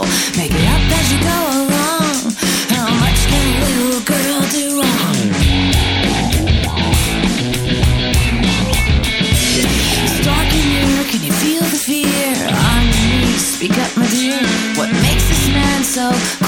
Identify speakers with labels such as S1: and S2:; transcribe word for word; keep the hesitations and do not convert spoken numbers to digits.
S1: Make it up as you go along. How much can a little girl do wrong? Stalking you, can you feel the fear? On your knees, speak up, my dear. What makes this man so